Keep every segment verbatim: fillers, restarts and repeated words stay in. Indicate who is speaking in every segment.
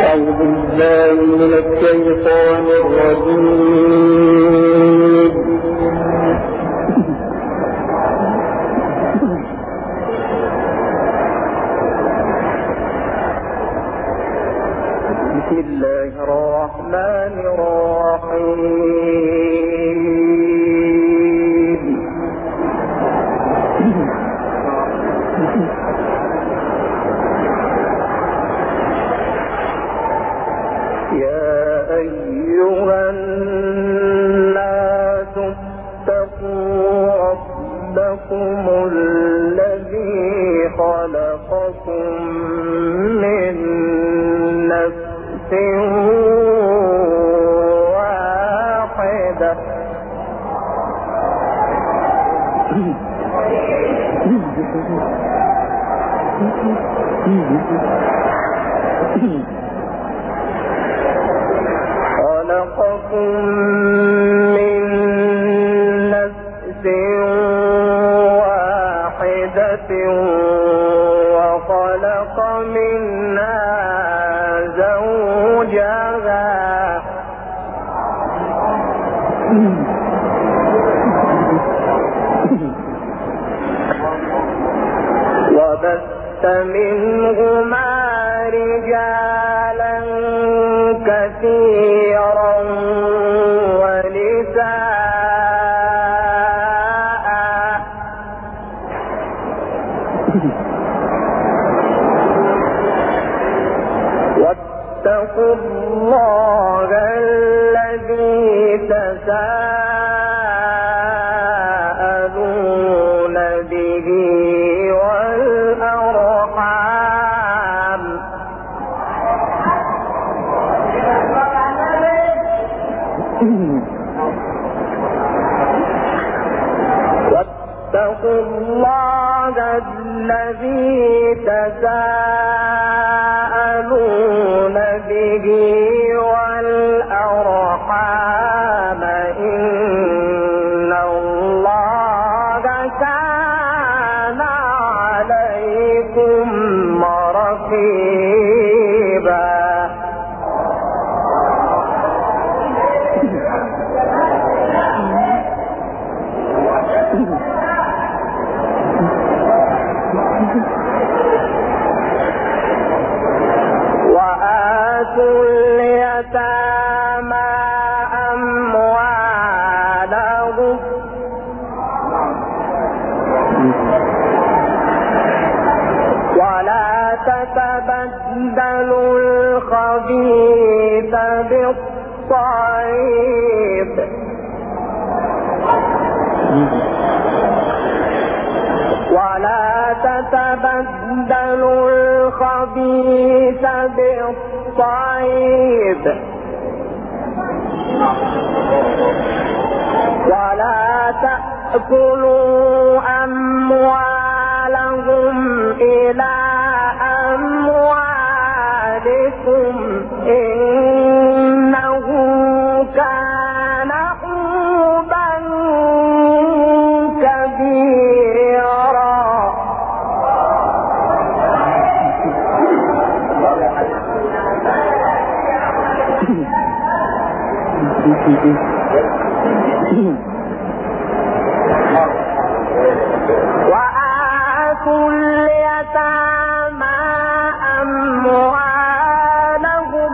Speaker 1: أعوذ بالله من الشيطان الرجيم. بسم الله الرحمن الرحيم. يا أيها الناس اتقوا ربكم الذي خلقكم من نفس واحدة خلقكم من نفس واحدة وخلق منها زوجها وبث منهما رجالا كثيرا ونساء واتقوا الله الذي تساءلون به والأرحام واتقوا الله الذي تساءلون به والأرحام إن الله كان عليكم رقيبا. وآتوا اليتامى أموالهم ولا تتبدلوا الخبيث بالطيب ولا تتبدلوا الخبيث بالطيب ولا تأكلوا أموالهم إلى أموالكم إنه كان حوبا كبيرا. وآتوا اليتامى أموالهم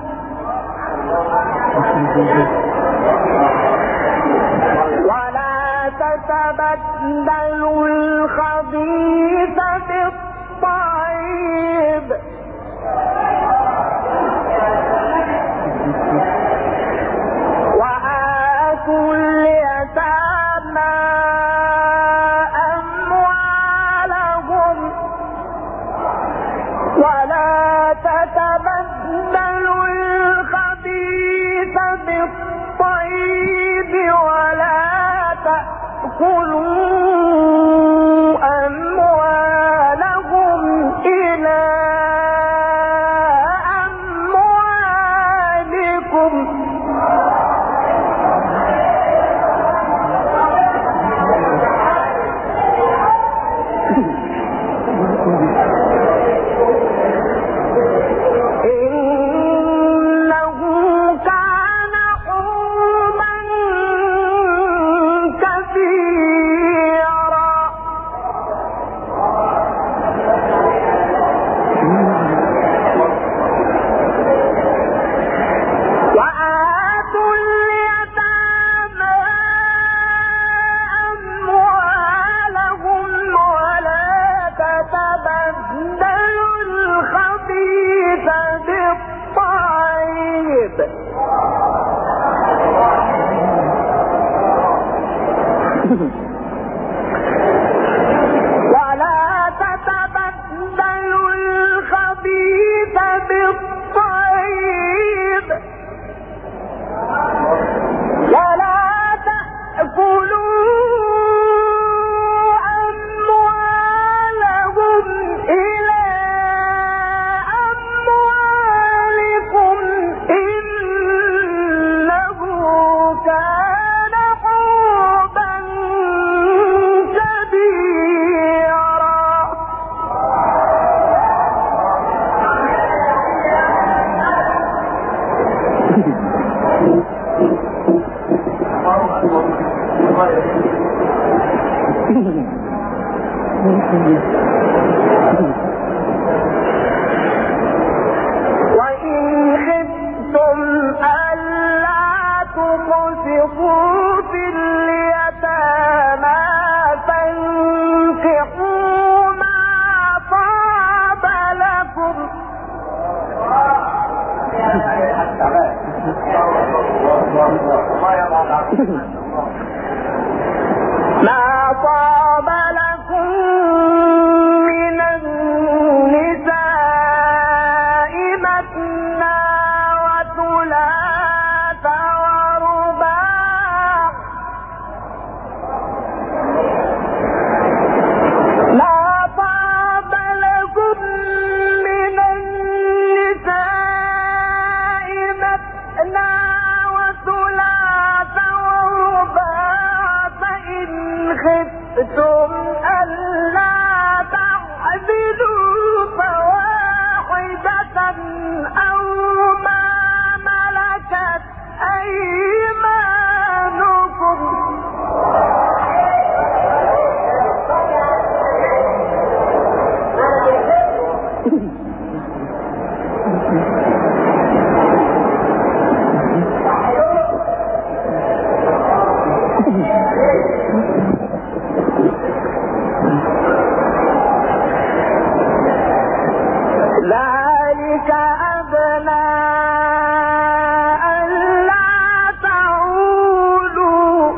Speaker 1: ولا تتبدلوا الخبيث بالطيب وآتوا اليتامى ولا تتبدلوا الخبيث بالطيب ولا تأكلوا أموالهم إلى أموالكم إنه كان حوبا كبيرا. وإن خفتم ألا تقسطوا في اليتامى فانكحوا ما طاب لكم ما طاب لكم من النساء مثنى وثلاث ورباع ما طاب لكم من النساء مثنى وثلاث ورباع فإن خفتم ألا تعدلوا فواحدة أو ما ملكت أيمانكم ذلك أدنى ألا تعولوا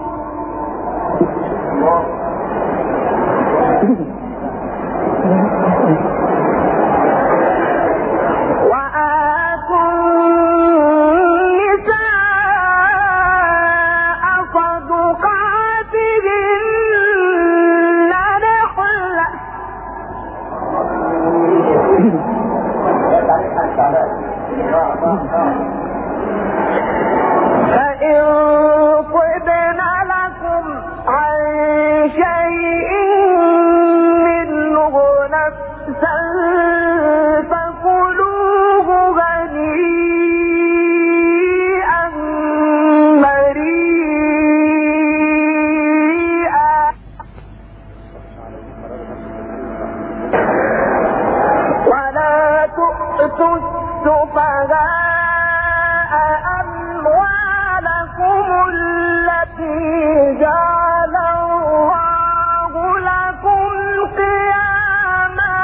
Speaker 1: وآتوا النساء صدقاتهن نحلة فإن طبن لكم عن شيء منه نفسا فكلوه هنيئا مريئا ولا تؤتوا السفهاء أموالكم التي جعل الله لكم قياما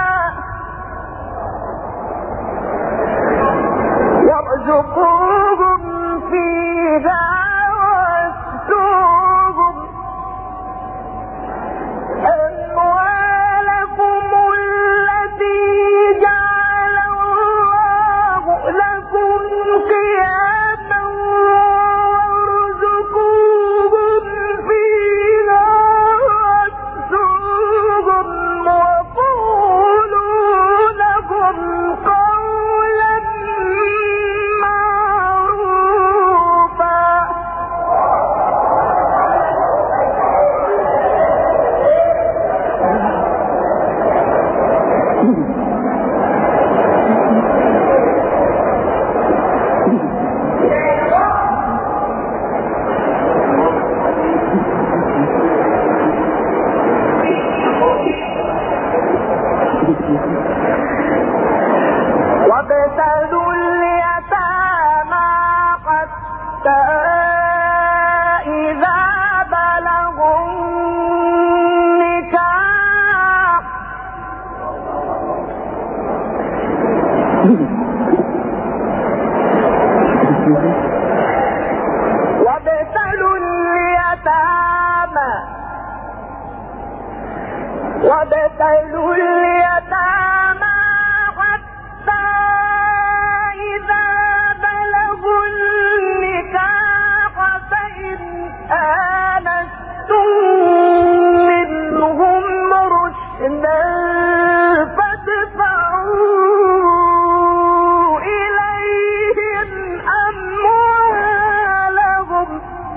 Speaker 1: وارزقوهم فيها واكسوهم أموالكم التي جعل الله لكم قياما وارزقوهم فيها واكسوهم وقولوا لهم قولا معروفا. وابتلوا اليتامى حتى إذا بلغوا النكاح وابتلوا اليتامى وابتلوا اليتامى حتى إذا بلغوا النكاح فإن آنستم منهم رشدا فادفعوا إليهم أموالهم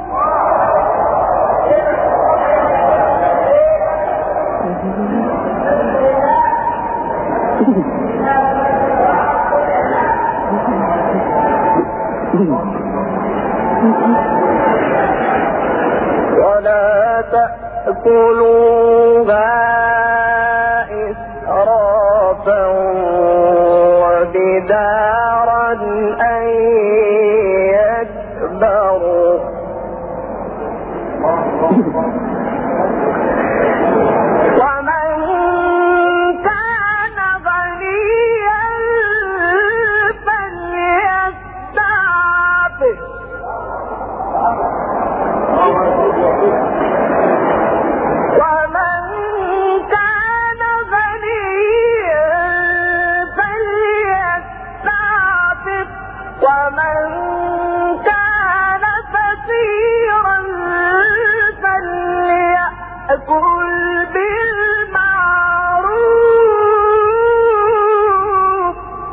Speaker 1: ولا تأكلوها إسرافا وبدارا أن يكبروا ومن كان غنيا فليستعفف ومن كان غنيا فليستعفف ومن كان فقيرا فليأكل بالمعروف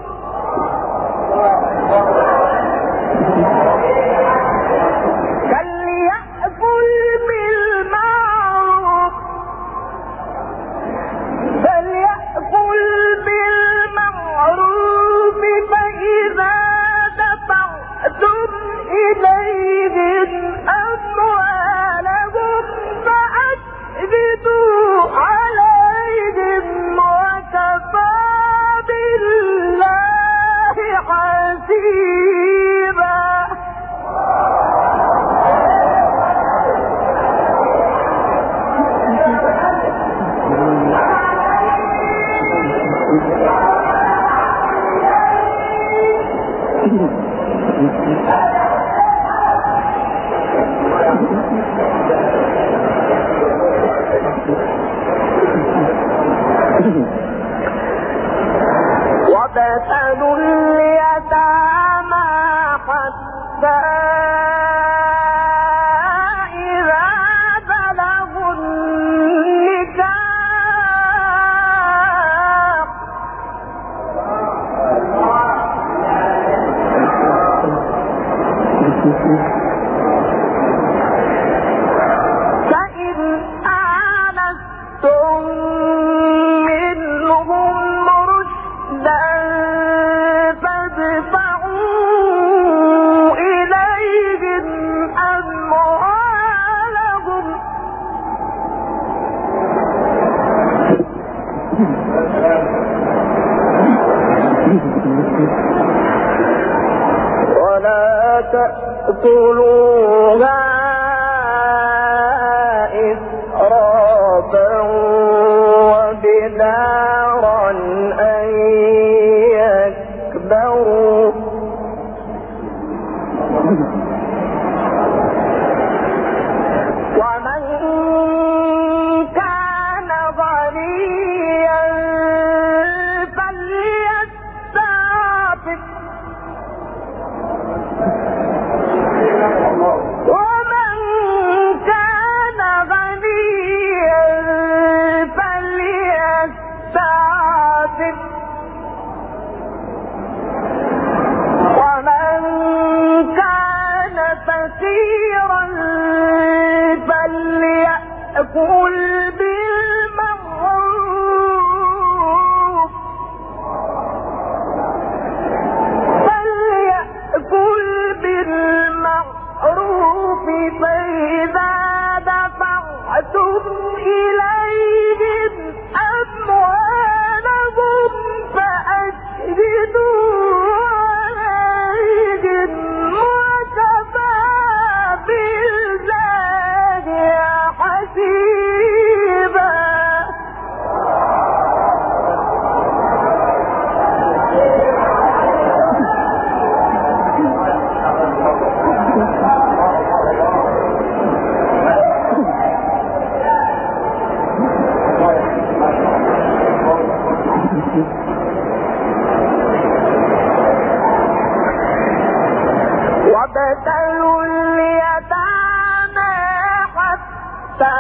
Speaker 1: فليأكل بالمعروف فليأكل بالمعروف فإذا دفعتم إليهم أموالهم فأشهدوا عليهم وكفى بالله حسيبا وابتلوا اليتامى حتى إذا بلغوا النكاح فإن آنستم منهم رشدا فادفعوا إليهم أموالهم ولا تأكلوها إسرافا وبدارا أن يكبروا ومن كان غنيا فليستعفف ومن كان غنيا فليستعفف ومن كان فقيرا فليأكل بالمعروف فليأكل بالمعروف فإذا دفعتم إليهم أموالهم فأشهدوا عليهم وكفى بالله حسيبا وابتلوا اليتامى حتى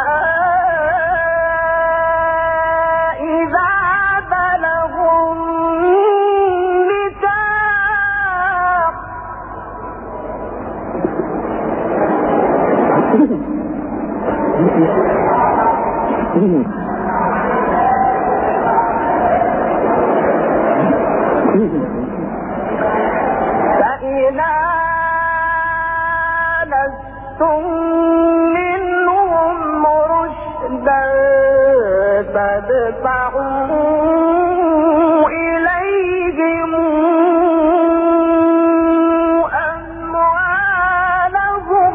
Speaker 1: إذا بلغوا النكاح فإن آنستم منهم رشدا فادفعوا إليهم أموالهم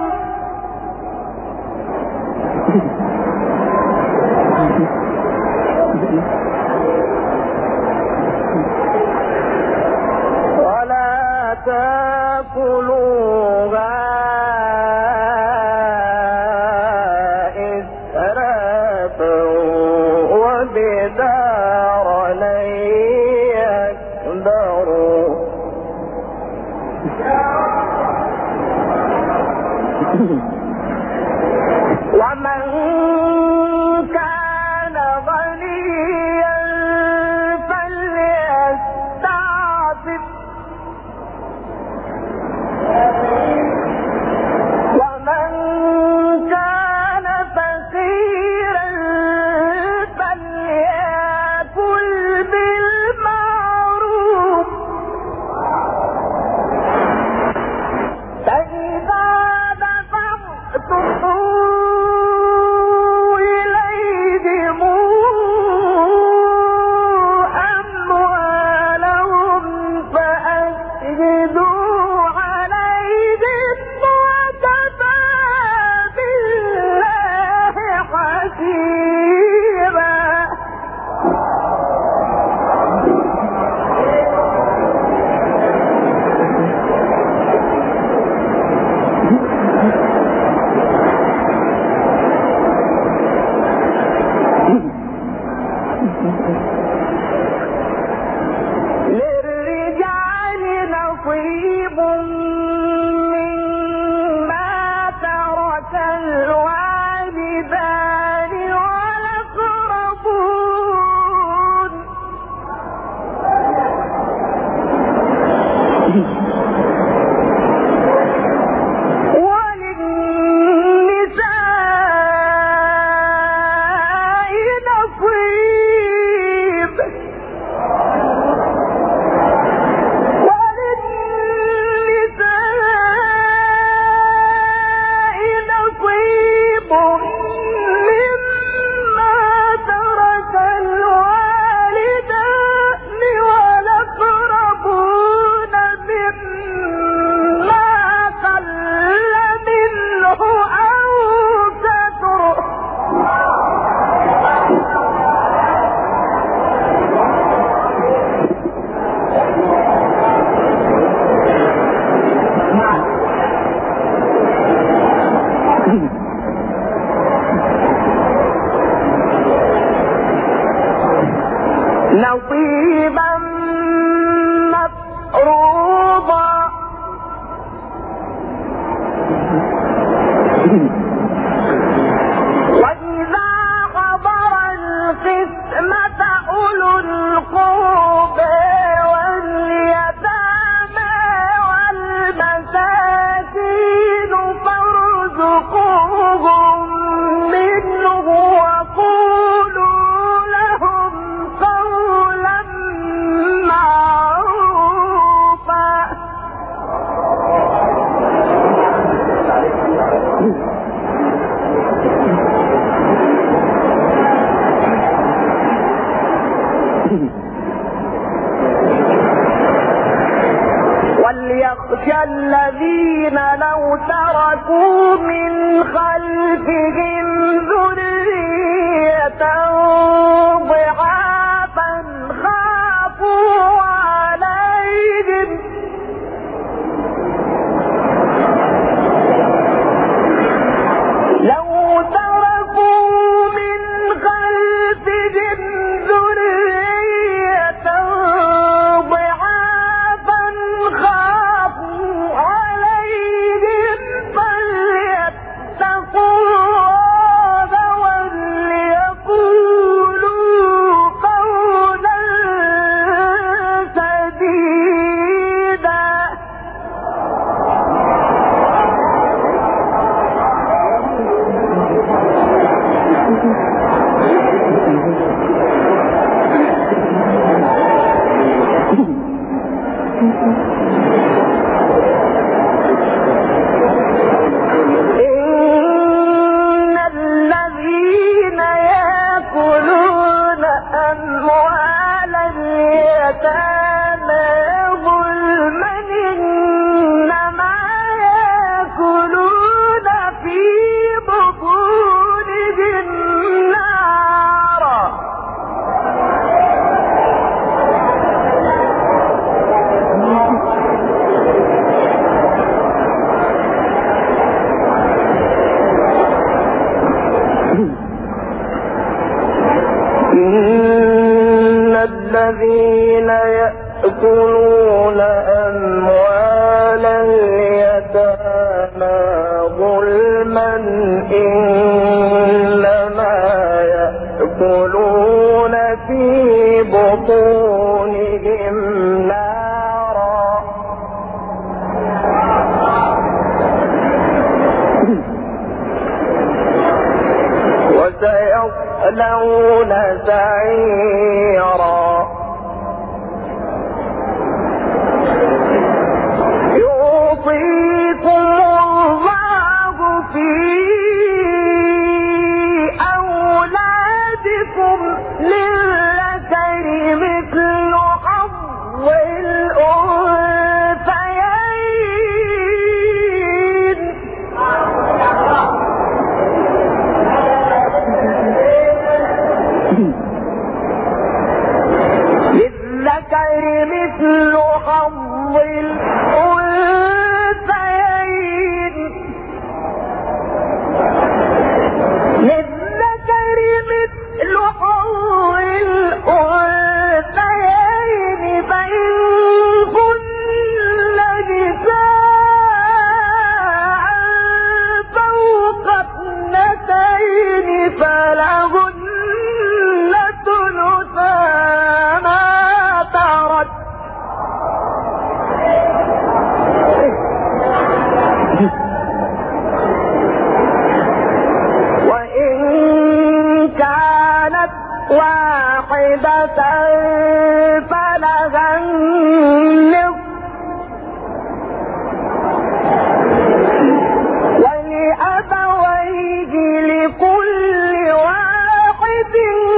Speaker 1: ولا تأكلوها إسرافا وبدارا أن يكبروا ومن كان غنيا فليستعفف ومن كان فقيرا فليأكل بالمعروف فإذا دفعتم إليهم أموالهم فأشهدوا عليهم وكفى بالله حسيبا للرجال نصيب مما ترك الوالدان والأقربون وللنساء نصيب وللنساء نصيب مما ترك الوالدان والأقربون مما قل منه أو كثر نصيبا مفروضا وإذا حضر القسمة أولو القربى واليتامى والمساكين فارزقوهم منه وقولوا لهم قولا معروفا وليخشى الذين لو تركوا من خلفهم ذرية ضعافا خافوا عليهم لو تركوا من خلفهم ذرية ضعافا خافوا عليهم الذين يأكلون أموال اليتامى ظلما إنما يأكلون في بطونهم نارا وسيصلون سعيرا يوصيكم الله في أولادكم للذكر مثل حظ الأنثيين للذكر مثل حظ الأنثيين للذكر مثل حظ الأنثيين فإن كن نساء فوق اثنتين فلهن ثلثا ما ترك وإن كانت واحدة فلها النصف ولأبويه لكل واحد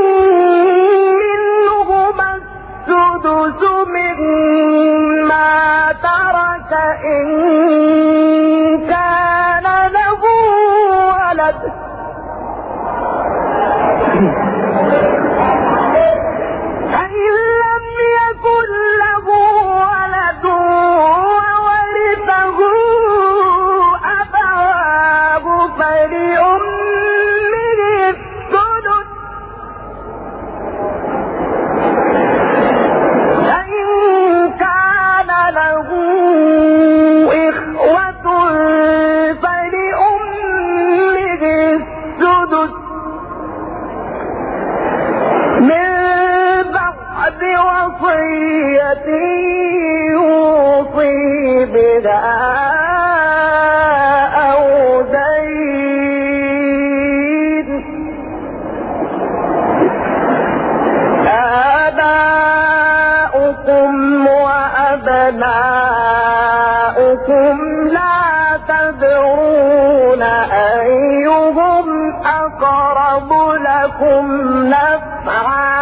Speaker 1: منهما السدس مما ترك إن كان له ولد فإن لم يكن له ولد وورثه أبواه فلأمه الثلث فإن كان له إخوة فلأمه السدس من بعد وصية يوصي بها أو دين آباؤكم وأبناؤكم لا تدرون أيهم أقرب لكم نفعا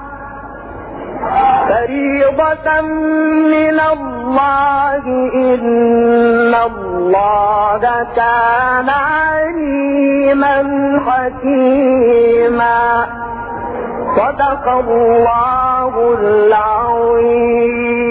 Speaker 1: فريضة من الله إن الله كان عليما حكيما صدق الله العظيم.